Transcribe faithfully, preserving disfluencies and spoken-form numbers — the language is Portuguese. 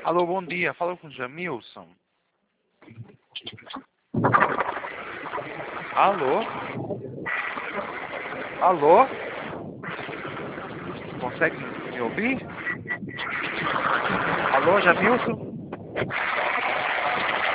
Alô, bom dia. Fala com o Jamilson. Alô? Alô? Consegue me ouvir? Alô, Jamilson?